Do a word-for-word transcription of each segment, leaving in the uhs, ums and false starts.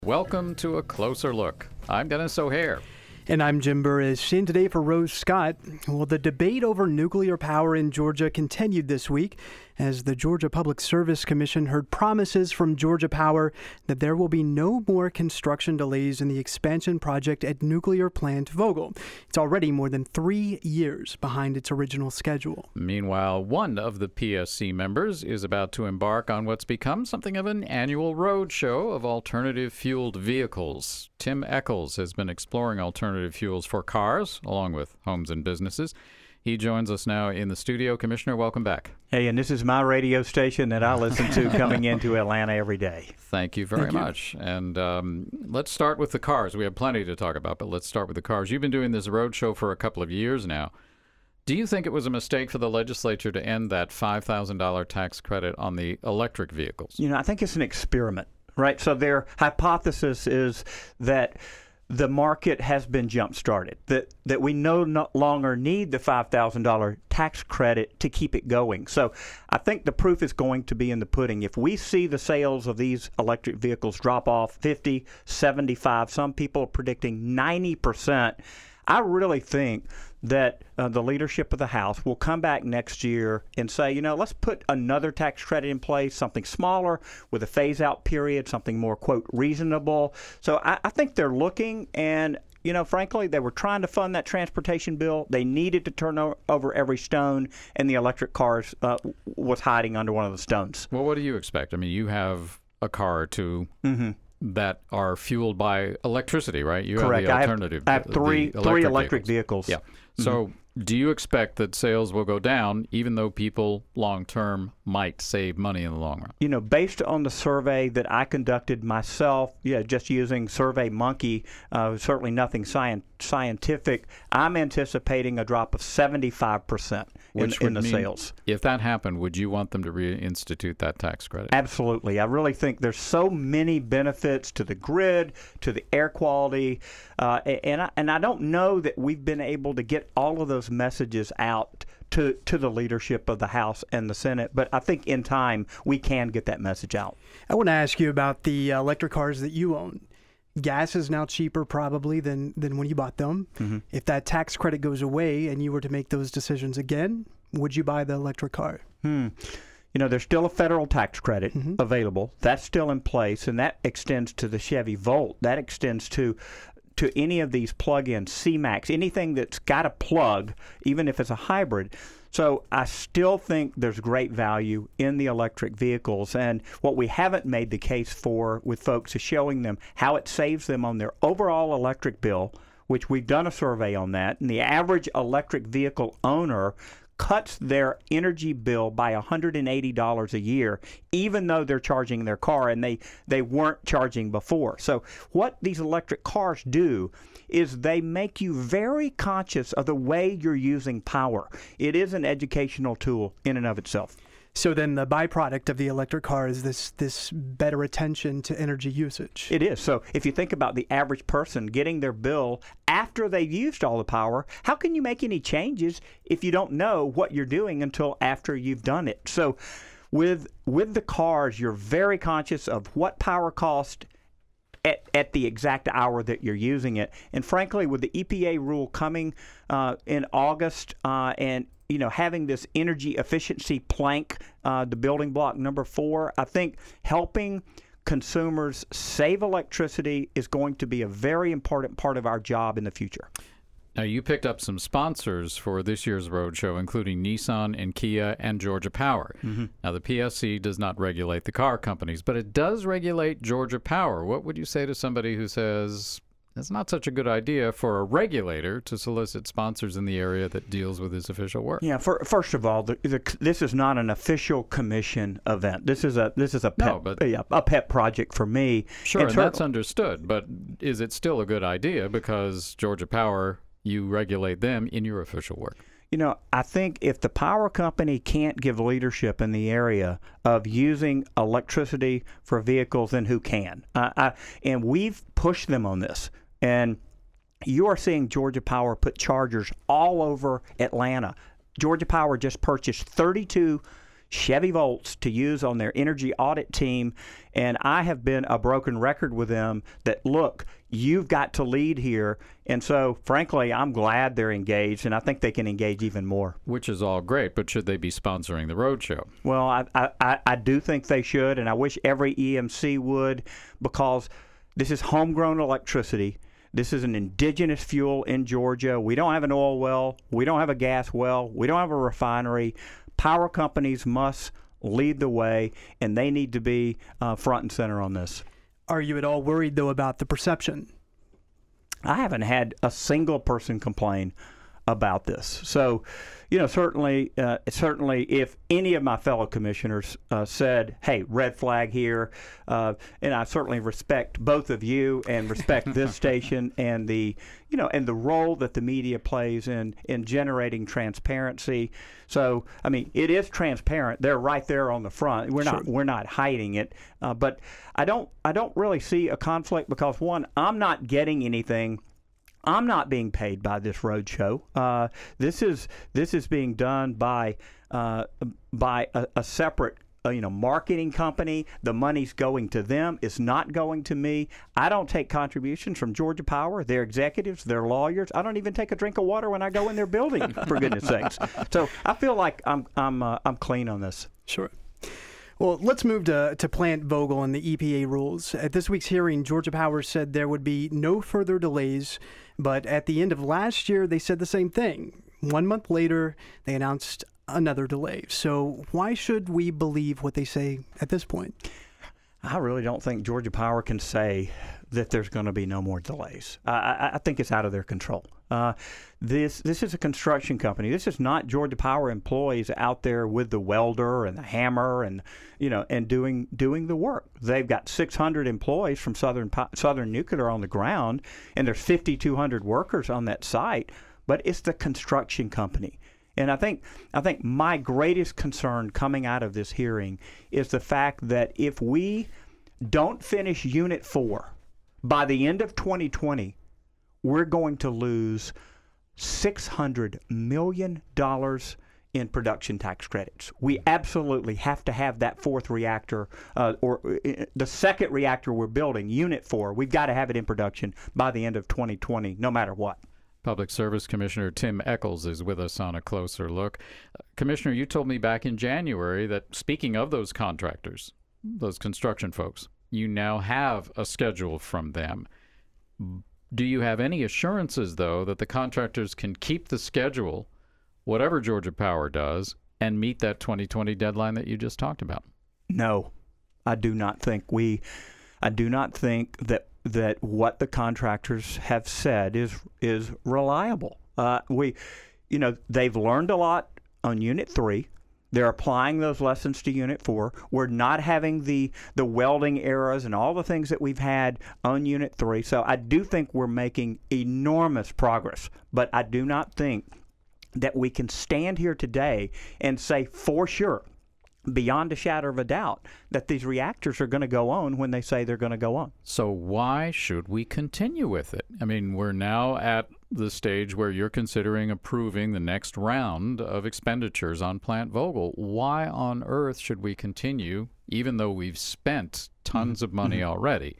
Welcome to A Closer Look. I'm Dennis O'Hare. And I'm Jim Burris. In today for Rose Scott. Well, the debate over nuclear power in Georgia continued this week as the Georgia Public Service Commission heard promises from Georgia Power that there will be no more construction delays in the expansion project at nuclear plant Vogtle. It's already more than three years behind its original schedule. Meanwhile, one of the P S C members is about to embark on what's become something of an annual roadshow of alternative fueled vehicles. Tim Echols has been exploring alternative fuels for cars, along with homes and businesses. He joins us now in the studio. Commissioner, welcome back. Hey, and this is my radio station that I listen to coming into Atlanta every day. Thank you very Thank you. much. And um, let's start with the cars. We have plenty to talk about, but let's start with the cars. You've been doing this roadshow for a couple of years now. Do you think it was a mistake for the legislature to end that five thousand dollars tax credit on the electric vehicles? You know, I think it's an experiment, right? So their hypothesis is that the market has been jump-started, that that we no, no longer need the five thousand dollars tax credit to keep it going. So I think the proof is going to be in the pudding. If we see the sales of these electric vehicles drop off fifty, seventy-five, some people are predicting ninety percent, I really think that uh, the leadership of the House will come back next year and say, you know, let's put another tax credit in place, something smaller with a phase-out period, something more, quote, reasonable. So I, I think they're looking, and, you know, frankly, they were trying to fund that transportation bill. They needed to turn o- over every stone, and the electric cars uh, was hiding under one of the stones. Well, what do you expect? I mean, you have a car or two Mm-hmm. that are fueled by electricity, right? You Correct. have the alternative. I have, I have three, the three electric vehicles. Yeah. So do you expect that sales will go down, even though people long-term might save money in the long run? You know, based on the survey that I conducted myself, yeah, just using SurveyMonkey, uh, certainly nothing sci- scientific, I'm anticipating a drop of seventy-five percent in, Which in would the mean, sales. If that happened, would you want them to reinstitute that tax credit? Absolutely. I really think there's so many benefits to the grid, to the air quality, uh, and, I, and I don't know that we've been able to get all of those messages out to, to the leadership of the House and the Senate, but I think in time we can get that message out. I want to ask you about the electric cars that you own. Gas is now cheaper probably than, than when you bought them. Mm-hmm. If that tax credit goes away and you were to make those decisions again, would you buy the electric car? Hmm. You know, there's still a federal tax credit Mm-hmm. available. That's still in place, and that extends to the Chevy Volt. That extends to to any of these plug-in C-Max, anything that's got a plug, even if it's a hybrid. So I still think there's great value in the electric vehicles, and what we haven't made the case for with folks is showing them how it saves them on their overall electric bill, which we've done a survey on that, and the average electric vehicle owner cuts their energy bill by one hundred eighty dollars a year, even though they're charging their car and they, they weren't charging before. So what these electric cars do is they make you very conscious of the way you're using power. It is an educational tool in and of itself. So then the byproduct of the electric car is this this better attention to energy usage. It is. So if you think about the average person getting their bill after they've used all the power, how can you make any changes if you don't know what you're doing until after you've done it? So with with the cars, you're very conscious of what power cost At, at the exact hour that you're using it. And frankly, with the E P A rule coming uh, in August uh, and you know having this energy efficiency plank, uh, the building block number four, I think helping consumers save electricity is going to be a very important part of our job in the future. Now, you picked up some sponsors for this year's roadshow, including Nissan and Kia and Georgia Power. Mm-hmm. Now, the P S C does not regulate the car companies, but it does regulate Georgia Power. What would you say to somebody who says it's not such a good idea for a regulator to solicit sponsors in the area that deals with his official work? Yeah. For, first of all, the, the, this is not an official commission event. This is a this is a pet No, but- yeah, a pet project for me. Sure, And and cer- that's understood, but is it still a good idea because Georgia Power, you regulate them in your official work? You know, I think if the power company can't give leadership in the area of using electricity for vehicles, then who can? Uh, I, and we've pushed them on this. And you are seeing Georgia Power put chargers all over Atlanta. Georgia Power just purchased thirty-two Chevy Volts to use on their energy audit team. And I have been a broken record with them that, look, you've got to lead here. And so, frankly, I'm glad they're engaged, and I think they can engage even more. Which is all great, but should they be sponsoring the roadshow? Well, I, I, I do think they should, and I wish every E M C would, because this is homegrown electricity. This is an indigenous fuel in Georgia. We don't have an oil well. We don't have a gas well. We don't have a refinery. Power companies must lead the way, and they need to be uh, front and center on this. Are you at all worried, though, about the perception? I haven't had a single person complain about this. So, you know, certainly, uh, certainly, if any of my fellow commissioners uh, said, "Hey, red flag here," uh, and I certainly respect both of you and respect this station and the, you know, and the role that the media plays in in generating transparency. So, I mean, it is transparent. They're right there on the front. We're Sure. not we're not hiding it. Uh, but I don't I don't really see a conflict because, one, I'm not getting anything. I'm not being paid by this roadshow. Uh, this is this is being done by uh, by a, a separate uh, you know marketing company. The money's going to them. It's not going to me. I don't take contributions from Georgia Power, their executives, their lawyers. I don't even take a drink of water when I go in their building, for goodness sakes. So I feel like I'm I'm uh, I'm clean on this. Sure. Well, let's move to, to Plant Vogtle and the E P A rules. At this week's hearing, Georgia Power said there would be no further delays, but at the end of last year, they said the same thing. One month later, they announced another delay. So why should we believe what they say at this point? I really don't think Georgia Power can say that there's going to be no more delays. I, I, I think it's out of their control. Uh, this this is a construction company. This is not Georgia Power employees out there with the welder and the hammer and you know and doing doing the work. They've got six hundred employees from Southern Southern Nuclear on the ground, and there's fifty-two hundred workers on that site. But it's the construction company. And I think I think my greatest concern coming out of this hearing is the fact that if we don't finish Unit four by the end of twenty twenty, we're going to lose six hundred million dollars in production tax credits. We absolutely have to have that fourth reactor, uh, or uh, the second reactor we're building, Unit four. We've got to have it in production by the end of twenty twenty, no matter what. Public Service Commissioner Tim Echols is with us on a closer look. Uh, Commissioner, you told me back in January that speaking of those contractors, those construction folks, you now have a schedule from them. Do you have any assurances, though, that the contractors can keep the schedule, whatever Georgia Power does, and meet that twenty twenty deadline that you just talked about? No, I do not think we, I do not think that that what the contractors have said is is reliable. Uh, we, you know, they've learned a lot on Unit three. They're applying those lessons to Unit four. We're not having the the welding errors and all the things that we've had on Unit three. So I do think we're making enormous progress. But I do not think that we can stand here today and say for sure, beyond a shadow of a doubt, that these reactors are going to go on when they say they're going to go on. So why should we continue with it? I mean, we're now at the stage where you're considering approving the next round of expenditures on Plant Vogtle. Why on earth should we continue, even though we've spent tons mm-hmm. of money mm-hmm. already?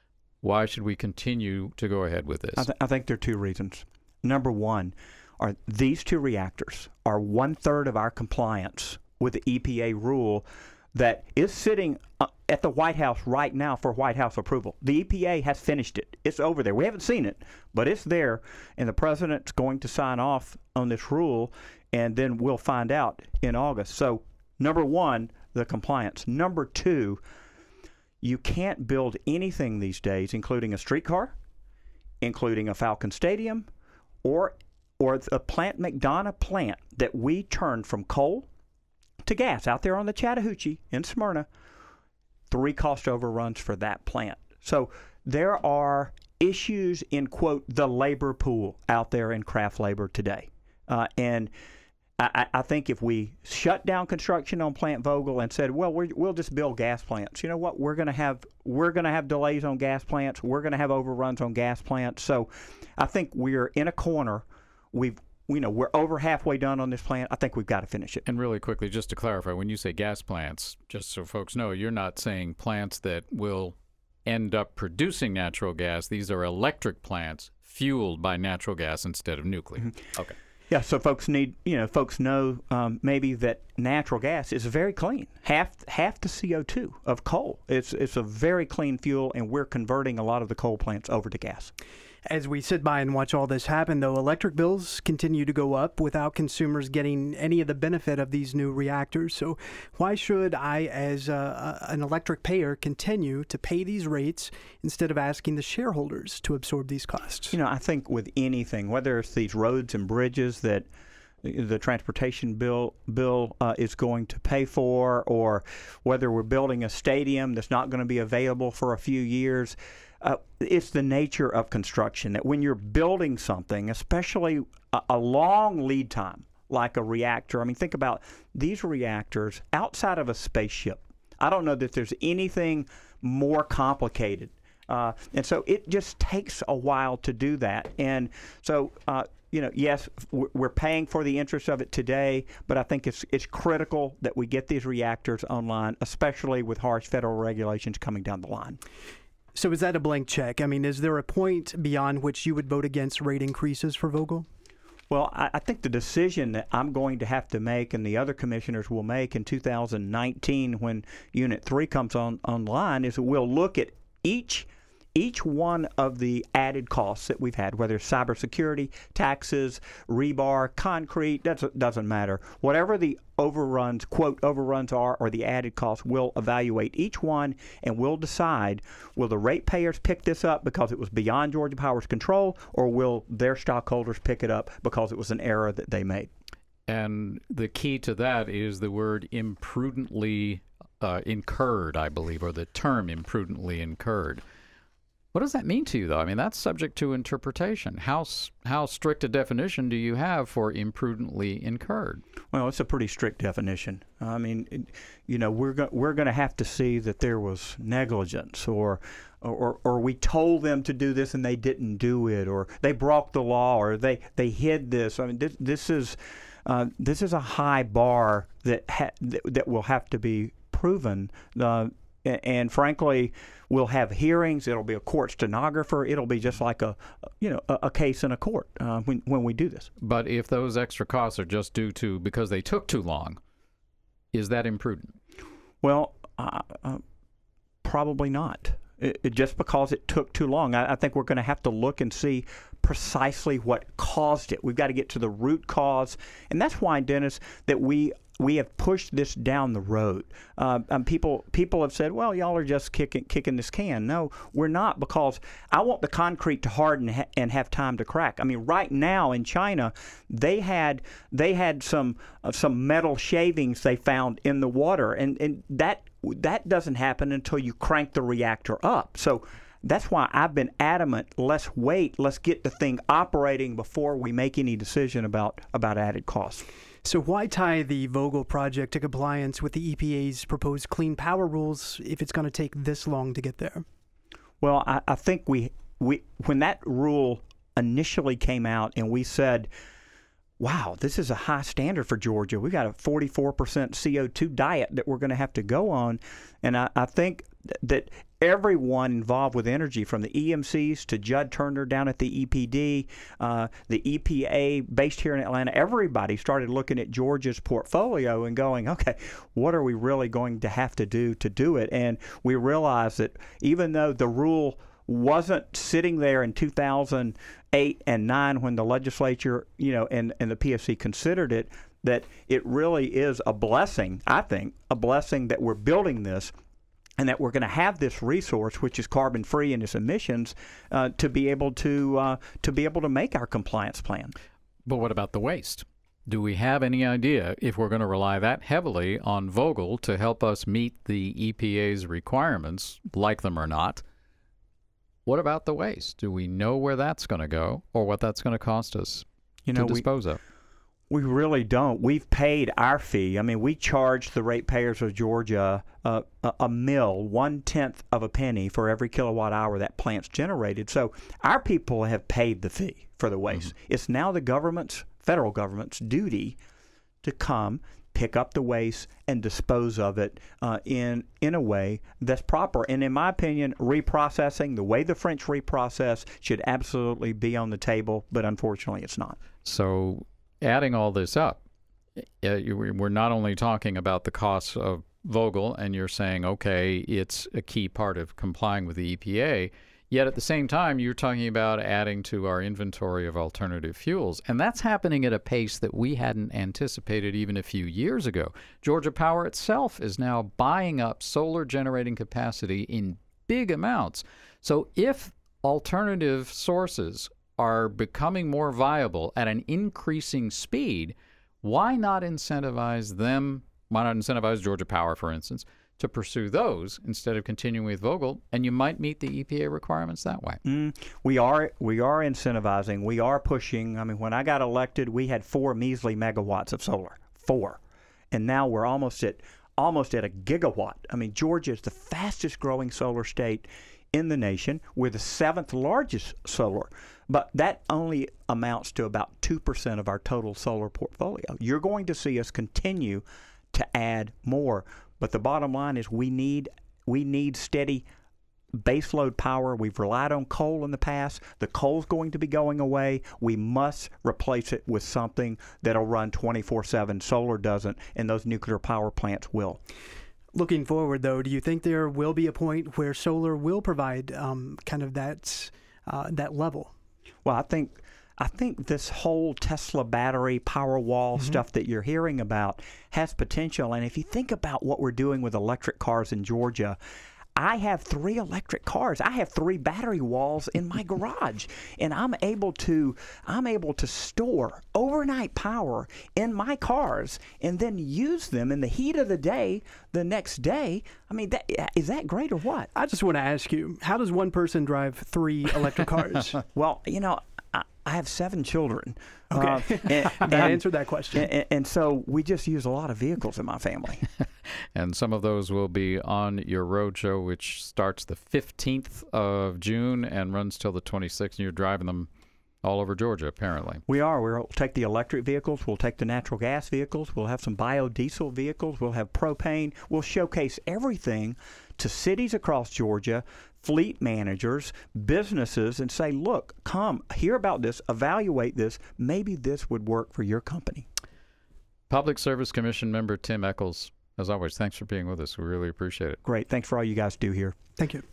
Why should we continue to go ahead with this? I, th- I think there are two reasons. Number one, are these two reactors are one-third of our compliance with the E P A rule that is sitting uh, at the White House right now for White House approval. The E P A has finished it. It's over there. We haven't seen it, but it's there, and the president's going to sign off on this rule, and then we'll find out in August. So, number one, the compliance. Number two, you can't build anything these days, including a streetcar, including a Falcon Stadium, or or a Plant McDonough plant that we turned from coal to gas out there on the Chattahoochee in Smyrna, three cost overruns for that plant. So there are issues in, quote, the labor pool out there in craft labor today. Uh, and I, I think if we shut down construction on Plant Vogtle and said, well, we're, we'll just build gas plants, you know what? We're going to have we're going to have delays on gas plants. We're going to have overruns on gas plants. So I think we're in a corner. We've you know, we're over halfway done on this plant. I think we've got to finish it. And really quickly, just to clarify, when you say gas plants, just so folks know, you're not saying plants that will end up producing natural gas. These are electric plants fueled by natural gas instead of nuclear. Mm-hmm. Okay. Yeah, so folks need, you know, folks know um, maybe that natural gas is very clean. Half half the C O two of coal. It's it's a very clean fuel, and we're converting a lot of the coal plants over to gas. As we sit by and watch all this happen, though, electric bills continue to go up without consumers getting any of the benefit of these new reactors. So why should I, as a, an electric payer, continue to pay these rates instead of asking the shareholders to absorb these costs? You know, I think with anything, whether it's these roads and bridges that the transportation bill bill uh, is going to pay for, or whether we're building a stadium that's not going to be available for a few years, Uh, it's the nature of construction that when you're building something, especially a, a long lead time like a reactor, I mean, think about these reactors outside of a spaceship. I don't know that there's anything more complicated. Uh, and so it just takes a while to do that. And so, uh, you know, yes, we're paying for the interest of it today, but I think it's it's critical that we get these reactors online, especially with harsh federal regulations coming down the line. So is that a blank check? I mean, is there a point beyond which you would vote against rate increases for Vogtle? Well, I, I think the decision that I'm going to have to make and the other commissioners will make in two thousand nineteen when Unit three comes on online is that we'll look at each each one of the added costs that we've had, whether it's cybersecurity, taxes, rebar, concrete, that doesn't matter. Whatever the overruns, quote, overruns are or the added costs, we'll evaluate each one and we'll decide, will the ratepayers pick this up because it was beyond Georgia Power's control, or will their stockholders pick it up because it was an error that they made? And the key to that is the word imprudently uh, incurred, I believe, or the term imprudently incurred. What does that mean to you, though? I mean, that's subject to interpretation. How how strict a definition do you have for imprudently incurred? Well, it's a pretty strict definition. I mean, it, you know, we're go- we're going to have to see that there was negligence, or, or or we told them to do this and they didn't do it, or they broke the law, or they, they hid this. I mean, this this is uh, this is a high bar that ha- that, that will have to be proven. Uh, and, and frankly, we'll have hearings. It'll be a court stenographer. It'll be just like a, you know, a, a case in a court uh, when when we do this. But if those extra costs are just due to because they took too long, is that imprudent? Well, uh, uh, probably not. It, it, just because it took too long, I, I think we're going to have to look and see precisely what caused it. We've got to get to the root cause, and that's why, Dennis, that we. We have pushed this down the road. Uh, and people people have said, well, y'all are just kicking kicking this can. No, we're not, because I want the concrete to harden ha- and have time to crack. I mean, right now in China, they had they had some uh, some metal shavings they found in the water, and, and that that doesn't happen until you crank the reactor up. So that's why I've been adamant, let's wait, let's get the thing operating before we make any decision about, about added costs. So why tie the Vogtle project to compliance with the E P A's proposed clean power rules if it's going to take this long to get there? Well, I, I think we we when that rule initially came out and we said, wow, this is a high standard for Georgia. We got a forty-four percent C O two diet that we're going to have to go on. And I, I think th- that everyone involved with energy, from the E M Cs to Judd Turner down at the E P D, uh, the E P A based here in Atlanta, everybody started looking at Georgia's portfolio and going, okay, what are we really going to have to do to do it? And we realized that even though the rule wasn't sitting there in two thousand eight and nine when the legislature, you know, and, and the P S C considered it, that it really is a blessing, I think, a blessing that we're building this and that we're going to have this resource, which is carbon-free in its emissions, uh, to be able to uh, to be able to make our compliance plan. But what about the waste? Do we have any idea if we're going to rely that heavily on Vogtle to help us meet the E P A's requirements, like them or not? What about the waste? Do we know where that's going to go, or what that's going to cost us you know, to dispose we, of? We really don't. We've paid our fee. I mean, we charge the ratepayers of Georgia uh, a, a mill, one-tenth of a penny for every kilowatt hour that plant's generated. So our people have paid the fee for the waste. Mm-hmm. It's now the government's federal government's duty to come, pick up the waste, and dispose of it uh, in in a way that's proper. And in my opinion, reprocessing, the way the French reprocess, should absolutely be on the table, but unfortunately it's not. So adding all this up, uh, you- we're not only talking about the costs of Vogtle, and you're saying, okay, it's a key part of complying with the E P A, yet at the same time, you're talking about adding to our inventory of alternative fuels. And that's happening at a pace that we hadn't anticipated even a few years ago. Georgia Power itself is now buying up solar generating capacity in big amounts. So if alternative sources are becoming more viable at an increasing speed, why not incentivize them? Why not incentivize Georgia Power, for instance, to pursue those instead of continuing with Vogtle? And you might meet the E P A requirements that way. Mm, we are we are incentivizing. We are pushing. I mean, when I got elected, we had four measly megawatts of solar, four, and now we're almost at almost at a gigawatt. I mean, Georgia is the fastest growing solar state in the nation. We're the seventh largest solar, but that only amounts to about two percent of our total solar portfolio. You're going to see us continue to add more. But the bottom line is we need we need steady baseload power. We've relied on coal in the past. The coal's going to be going away. We must replace it with something that'll run twenty-four seven. Solar doesn't, and those nuclear power plants will. Looking forward, though, do you think there will be a point where solar will provide um, kind of that uh, that level? Well, I think I think this whole Tesla battery Powerwall mm-hmm. stuff that you're hearing about has potential. And if you think about what we're doing with electric cars in Georgia, I have three electric cars. I have three battery walls in my garage, and I'm able to I'm able to store overnight power in my cars and then use them in the heat of the day the next day. I mean, that, is that great or what? I just want to ask you, how does one person drive three electric cars? Well, you know, I, I have seven children. Okay, uh, and, that and, answered that question. And, and so we just use a lot of vehicles in my family. And some of those will be on your roadshow, which starts the fifteenth of June and runs till the twenty-sixth. And you're driving them all over Georgia, apparently. We are. We'll take the electric vehicles. We'll take the natural gas vehicles. We'll have some biodiesel vehicles. We'll have propane. We'll showcase everything to cities across Georgia, fleet managers, businesses, and say, look, come, hear about this, evaluate this. Maybe this would work for your company. Public Service Commission member Tim Echols, as always, thanks for being with us. We really appreciate it. Great. Thanks for all you guys do here. Thank you.